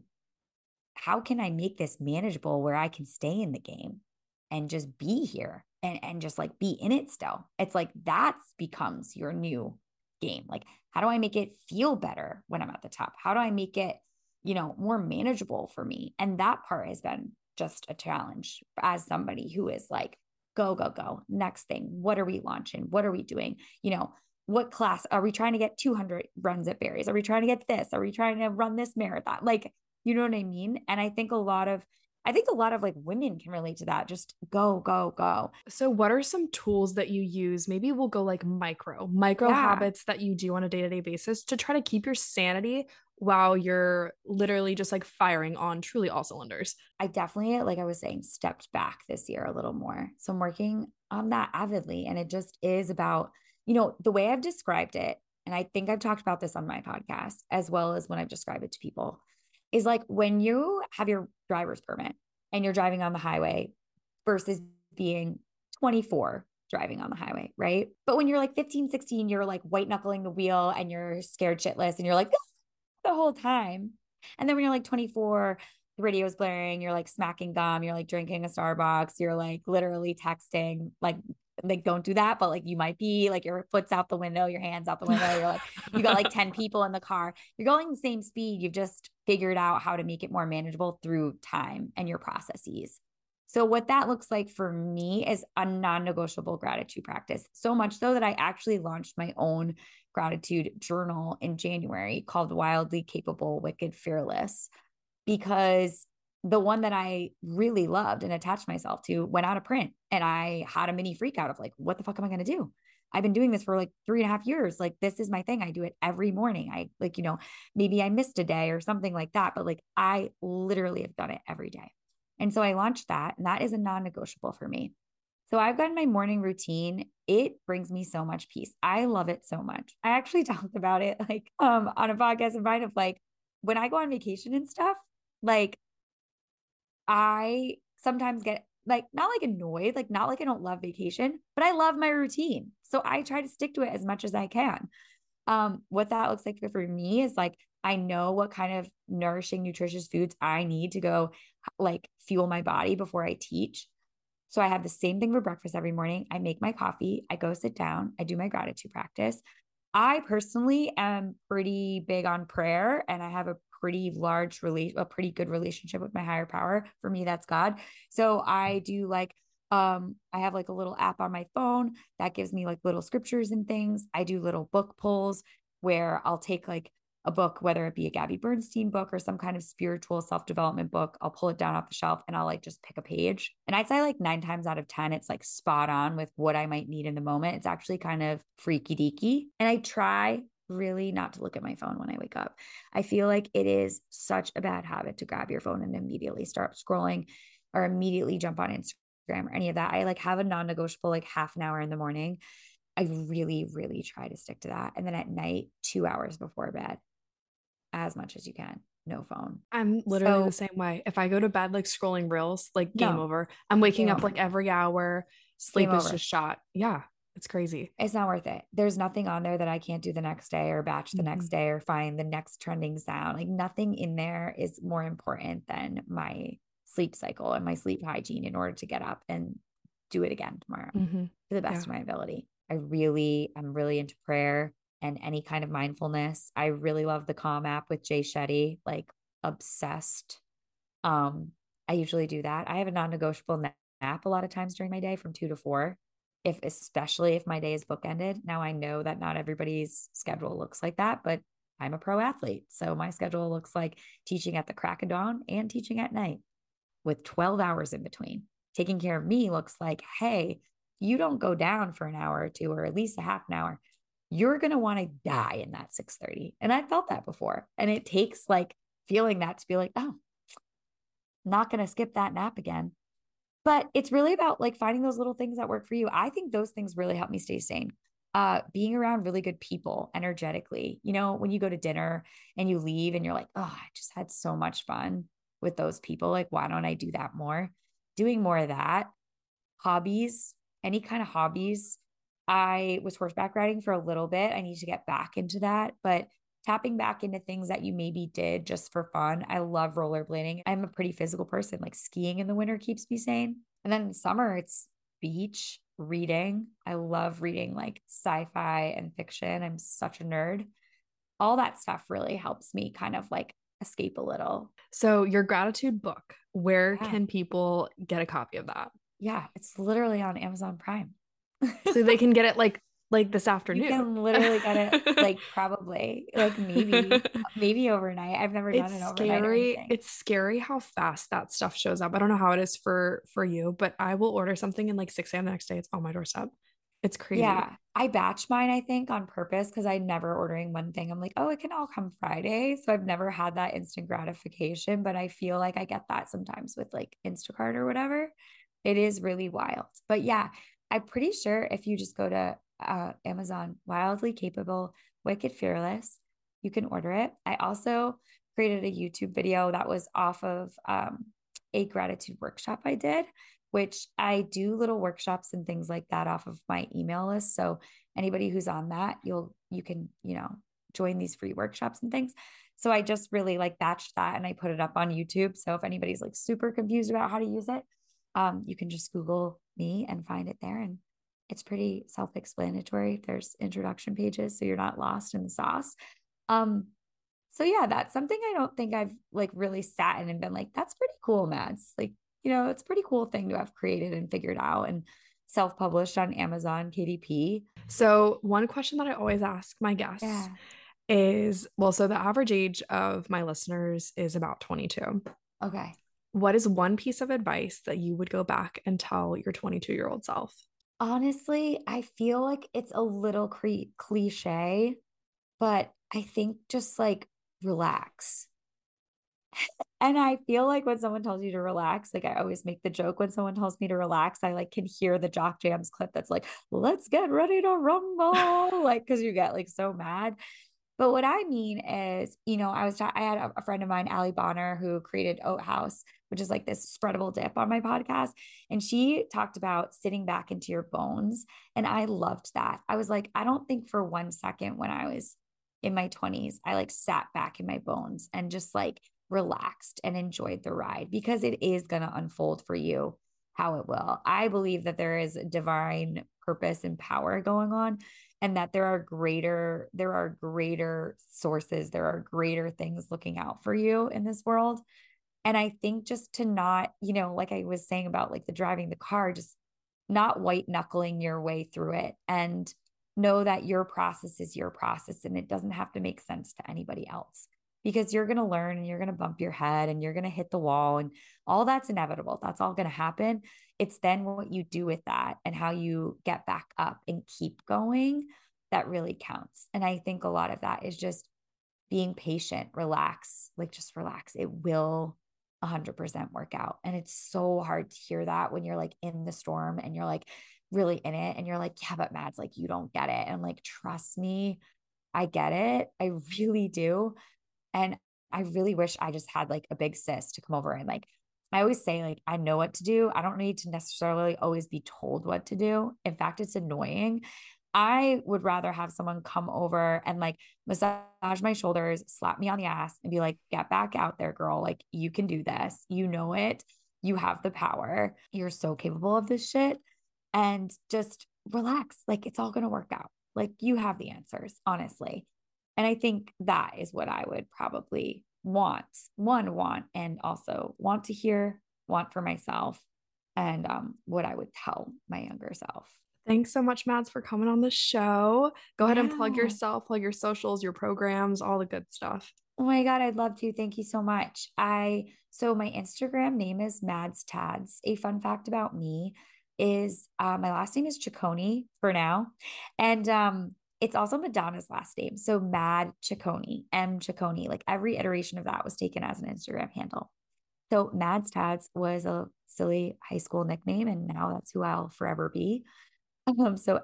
how can I make this manageable where I can stay in the game and just be here and just like be in it still? It's like that becomes your new game. Like, how do I make it feel better when I'm at the top? How do I make it, more manageable for me? And that part has been just a challenge as somebody who is like, go, go, go. Next thing. What are we launching? What are we doing? What class are we trying to get 200 runs at Barry's? Are we trying to get this? Are we trying to run this marathon? Like, you know what I mean? And I think a lot of like women can relate to that. Just go, go, go. So, what are some tools that you use? Maybe we'll go like micro Yeah. habits that you do on a day-to-day basis to try to keep your sanity while you're literally just like firing on truly all cylinders. I definitely, like I was saying, stepped back this year a little more. So I'm working on that avidly. And it just is about, the way I've described it, and I think I've talked about this on my podcast as well as when I've described it to people, is like when you have your driver's permit and you're driving on the highway versus being 24 driving on the highway, right? But when you're like 15, 16, you're like white knuckling the wheel and you're scared shitless and you're like the whole time. And then when you're like 24, the radio's blaring, you're like smacking gum, you're like drinking a Starbucks, you're like literally texting, like don't do that, but like you might be like your foot's out the window, your hands out the window, you're like you got like 10 people in the car, you're going the same speed, you've just figured out how to make it more manageable through time and your processes. So what that looks like for me is a non-negotiable gratitude practice, so much so that I actually launched my own gratitude journal in January called Wildly Capable, Wicked Fearless, because the one that I really loved and attached myself to went out of print. And I had a mini freak out of like, what the fuck am I going to do? I've been doing this for like 3.5 years. Like, this is my thing. I do it every morning. I like, maybe I missed a day or something like that, but like, I literally have done it every day. And so I launched that, and that is a non-negotiable for me. So I've got my morning routine. It brings me so much peace. I love it so much. I actually talked about it like on a podcast of mine of like when I go on vacation and stuff, like I sometimes get like not like annoyed, like not like I don't love vacation, but I love my routine. So I try to stick to it as much as I can. What that looks like for me is like I know what kind of nourishing, nutritious foods I need to go like fuel my body before I teach. So I have the same thing for breakfast every morning. I make my coffee, I go sit down, I do my gratitude practice. I personally am pretty big on prayer and I have a pretty good relationship with my higher power. For me, that's God. So I do like I have like a little app on my phone that gives me like little scriptures and things. I do little book pulls where I'll take like a book, whether it be a Gabby Bernstein book or some kind of spiritual self-development book. I'll pull it down off the shelf and I'll like just pick a page. And I'd say like 9 times out of 10, it's like spot on with what I might need in the moment. It's actually kind of freaky deaky. And I try really not to look at my phone when I wake up. I feel like it is such a bad habit to grab your phone and immediately start scrolling or immediately jump on Instagram or any of that. I like have a non-negotiable like half an hour in the morning. I really, really try to stick to that. And then at night, 2 hours before bed, as much as you can, no phone. I'm literally the So same way. If I go to bed like scrolling reels, like game no, over. I'm waking game up over, like every hour. game Sleep is over. just shot. Yeah, it's crazy. It's not worth it. There's nothing on there that I can't do the next day or batch the next Mhm. day or find the next trending sound. Like nothing in there is more important than my sleep cycle and my sleep hygiene in order to get up and do it again tomorrow Mhm. to the best Yeah. of my ability. I'm really into prayer and any kind of mindfulness. I really love the Calm app with Jay Shetty, like obsessed. Um, I usually do that. I have a non-negotiable nap a lot of times during my day from 2 to 4. If especially if my day is bookended. Now I know that not everybody's schedule looks like that, but I'm a pro athlete. So my schedule looks like teaching at the crack of dawn and teaching at night with 12 hours in between. Taking care of me looks like, hey, you don't go down for an hour or two, or at least a half an hour. You're going to want to die in that 6:30. And I felt that before. And it takes like feeling that to be like, oh, not going to skip that nap again. But it's really about like finding those little things that work for you. I think those things really help me stay sane. Being around really good people energetically. You know, when you go to dinner and you leave and you're like, oh, I just had so much fun with those people. Like, why don't I do that more? Doing more of that. Hobbies, any kind of hobbies. I was horseback riding for a little bit. I need to get back into that, but tapping back into things that you maybe did just for fun. I love rollerblading. I'm a pretty physical person. Like skiing in the winter keeps me sane. And then in summer, it's beach, reading. I love reading like sci-fi and fiction. I'm such a nerd. All that stuff really helps me kind of like escape a little. So your gratitude book, where Yeah. can people get a copy of that? Yeah. It's literally on Amazon Prime. So they can get it like this You afternoon. can literally get it like probably like maybe overnight. I've never done It's it overnight or scary. anything. It's scary how fast that stuff shows up. I don't know how it is for you, but I will order something and like 6 a.m. the next day. It's on my doorstep. It's crazy. Yeah, I batch mine, I think, on purpose because I never ordering one thing. I'm like, oh, it can all come Friday. So I've never had that instant gratification, but I feel like I get that sometimes with like Instacart or whatever. It is really wild. But yeah, I'm pretty sure if you just go to Amazon, Wildly Capable, Wicked Fearless, you can order it. I also created a YouTube video that was off of a gratitude workshop I did, which I do little workshops and things like that off of my email list. So anybody who's on that, you can, join these free workshops and things. So I just really like batched that and I put it up on YouTube. So if anybody's like super confused about how to use it, you can just Google me and find it there. And it's pretty self-explanatory. There's introduction pages, so you're not lost in the sauce. Um, so yeah, that's something I don't think I've like really sat in and been like, that's pretty cool, Mads. Like, it's a pretty cool thing to have created and figured out and self-published on Amazon KDP. So one question that I always ask my guests Yeah. is, well, so the average age of my listeners is about 22. Okay. What is one piece of advice that you would go back and tell your 22-year-old self? Honestly, I feel like it's a little cliche, but I think just like relax. And I feel like when someone tells you to relax, like I always make the joke when someone tells me to relax, I like can hear the Jock Jams clip that's like, let's get ready to rumble. Like, cause you get like so mad. But what I mean is, I had a friend of mine, Allie Bonner, who created Oat House, which is like this spreadable dip on my podcast. And she talked about sitting back into your bones. And I loved that. I was like, I don't think for 1 second when I was in my 20s, I like sat back in my bones and just like relaxed and enjoyed the ride because it is going to unfold for you how it will. I believe that there is divine purpose and power going on, and that there are greater sources, there are greater things looking out for you in this world. And I think just to not, like I was saying about like the driving the car, just not white knuckling your way through it, and know that your process is your process and it doesn't have to make sense to anybody else, because you're going to learn and you're going to bump your head and you're going to hit the wall, and all that's inevitable. That's all going to happen. It's then what you do with that and how you get back up and keep going that really counts. And I think a lot of that is just being patient, relax, like just relax. It will 100% work out. And it's so hard to hear that when you're like in the storm and you're like really in it and you're like, yeah, but Mads, like you don't get it. And like, trust me, I get it. I really do. And I really wish I just had like a big sis to come over and like, I always say, like, I know what to do. I don't need to necessarily always be told what to do. In fact, it's annoying. I would rather have someone come over and like massage my shoulders, slap me on the ass, and be like, get back out there, girl. Like, you can do this. You know it. You have the power. You're so capable of this shit. And just relax. Like, it's all going to work out. Like, you have the answers, honestly. And I think that is what I would probably want, and also want to hear, want for myself, and what I would tell my younger self. Thanks so much, Mads, for coming on the show. Go ahead and plug Yeah. yourself, plug your socials, your programs, all the good stuff. Oh my God, I'd love to. Thank you so much. So my Instagram name is Mads Tads. A fun fact about me is my last name is Ciccone for now. And it's also Madonna's last name. So Mad Ciccone, M Ciccone, like every iteration of that was taken as an Instagram handle. So Mads Tads was a silly high school nickname, and now that's who I'll forever be. So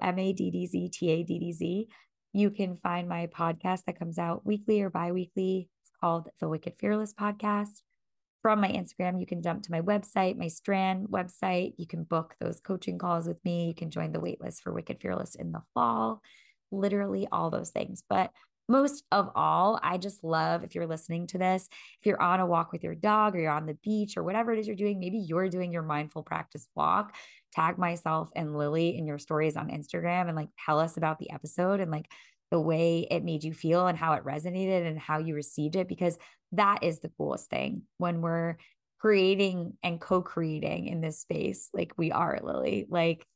MADDZTADDZ. You can find my podcast that comes out weekly or bi-weekly. It's called the Wicked Fearless Podcast. From my Instagram, you can jump to my website, my Strand website. You can book those coaching calls with me. You can join the waitlist for Wicked Fearless in the fall. Literally all those things. But most of all, I just love, if you're listening to this, if you're on a walk with your dog or you're on the beach or whatever it is you're doing, maybe you're doing your mindful practice walk, tag myself and Lily in your stories on Instagram and like tell us about the episode and like the way it made you feel and how it resonated and how you received it, because that is the coolest thing when we're creating and co-creating in this space like we are, Lily. Like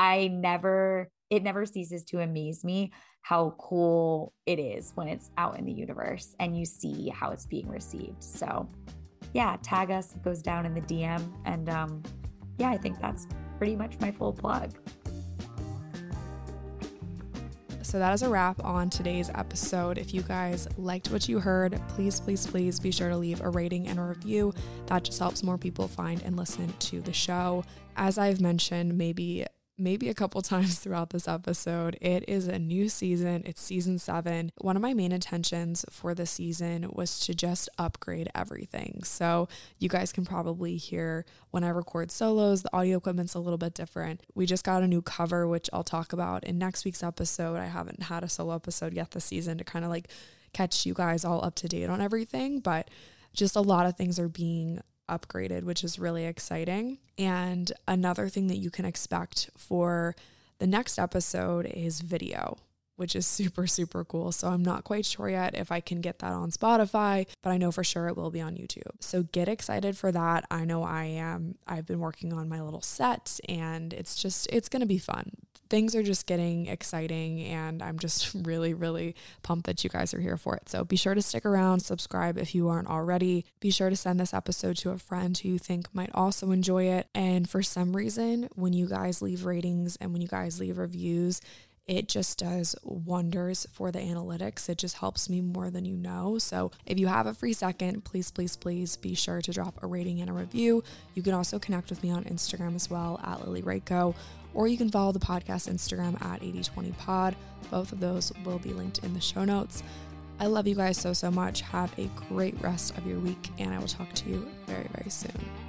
it never ceases to amaze me how cool it is when it's out in the universe and you see how it's being received. So yeah, tag us, it goes down in the DM. And yeah, I think that's pretty much my full plug. So that is a wrap on today's episode. If you guys liked what you heard, please, please, please be sure to leave a rating and a review. That just helps more people find and listen to the show. As I've mentioned, maybe a couple times throughout this episode, it is a new season. It's season 7. One of my main intentions for the season was to just upgrade everything. So you guys can probably hear when I record solos, the audio equipment's a little bit different. We just got a new cover, which I'll talk about in next week's episode. I haven't had a solo episode yet this season to kind of like catch you guys all up to date on everything, but just a lot of things are being upgraded, which is really exciting. And another thing that you can expect for the next episode is video, which is super, super cool. So I'm not quite sure yet if I can get that on Spotify, but I know for sure it will be on YouTube. So get excited for that. I know I am. I've been working on my little set and it's going to be fun. Things are just getting exciting and I'm just really, really pumped that you guys are here for it. So be sure to stick around, subscribe if you aren't already. Be sure to send this episode to a friend who you think might also enjoy it. And for some reason, when you guys leave ratings and when you guys leave reviews, It just does wonders for the analytics. It just helps me more than you know. So if you have a free second, please, please, please be sure to drop a rating and a review. You can also connect with me on Instagram as well at Lily Rakow, or you can follow the podcast Instagram at 8020pod. Both of those will be linked in the show notes. I love you guys so, so much. Have a great rest of your week, and I will talk to you very, very soon.